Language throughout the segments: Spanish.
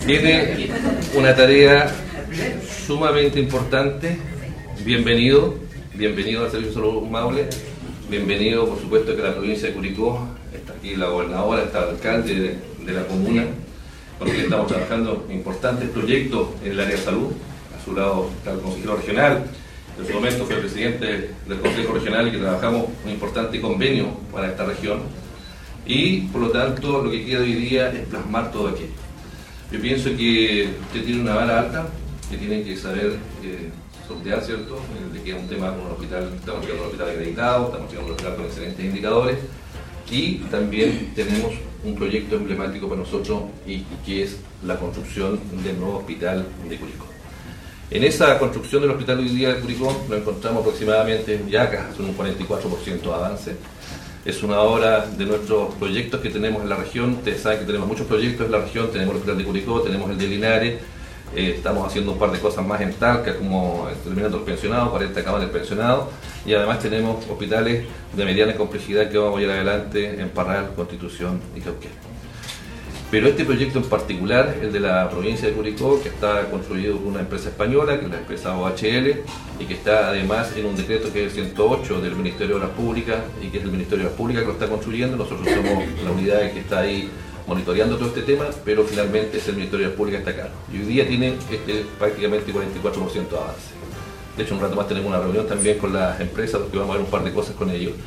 Tiene una tarea sumamente importante. Bienvenido al Servicio de Salud Maule. Bienvenido, por supuesto, que la provincia de Curicó, está aquí la gobernadora, está el alcalde de la comuna, con quien estamos trabajando importantes proyectos en el área de salud. A su lado está el consejero regional, en su momento fue el presidente del Consejo Regional, y que trabajamos un importante convenio para esta región. Y por lo tanto, lo que queda hoy día es plasmar todo aquello. Yo pienso que usted tiene una vara alta, que tiene que saber sortear, ¿cierto? De que es un tema con un hospital, estamos llegando a un hospital acreditado, estamos llegando a un hospital con excelentes indicadores, y también tenemos un proyecto emblemático para nosotros, y que es la construcción del nuevo hospital de Curicó. En esa construcción del hospital hoy día de Curicó nos encontramos aproximadamente ya casi un 44% de avance. Es una obra de nuestros proyectos que tenemos en la región. Ustedes saben que tenemos muchos proyectos en la región, tenemos el hospital de Curicó, tenemos el de Linares, estamos haciendo un par de cosas más en Talca, como terminando el pensionado, 40 camas del pensionado, y además tenemos hospitales de mediana complejidad que vamos a ir adelante en Parral, Constitución y Cauquenes. Pero este proyecto en particular, el de la provincia de Curicó, que está construido por una empresa española, que es la empresa OHL, y que está además en un decreto que es el 108 del Ministerio de Obras Públicas, y que es el Ministerio de Obras Públicas que lo está construyendo. Nosotros somos la unidad que está ahí monitoreando todo este tema, pero finalmente es el Ministerio de Obras Públicas que está acá. Y hoy día tiene prácticamente 44% de avance. De hecho, un rato más tenemos una reunión también con las empresas, porque vamos a ver un par de cosas con ellos.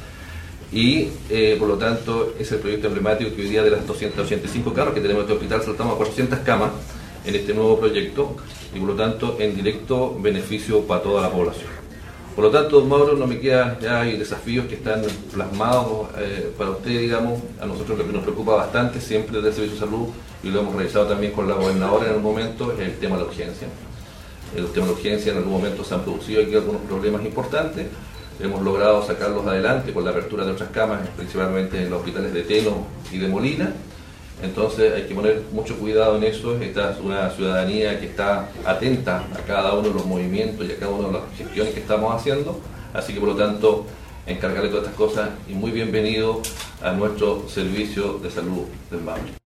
Y por lo tanto es el proyecto emblemático que hoy día, de las 285 camas que tenemos en este hospital, saltamos a 400 camas en este nuevo proyecto, y por lo tanto en directo beneficio para toda la población. Por lo tanto, don Mauro, no me queda, ya hay desafíos que están plasmados para usted, digamos. A nosotros lo que nos preocupa bastante siempre desde el Servicio de Salud, y lo hemos realizado también con la gobernadora en algún momento, es el tema de la urgencia. El tema de la urgencia, en algún momento se han producido aquí algunos problemas importantes. Hemos logrado sacarlos adelante con la apertura de otras camas, principalmente en los hospitales de Teno y de Molina. Entonces hay que poner mucho cuidado en eso. Esta es una ciudadanía que está atenta a cada uno de los movimientos y a cada una de las gestiones que estamos haciendo. Así que por lo tanto, encargarle todas estas cosas, y muy bienvenido a nuestro servicio de salud del Maule.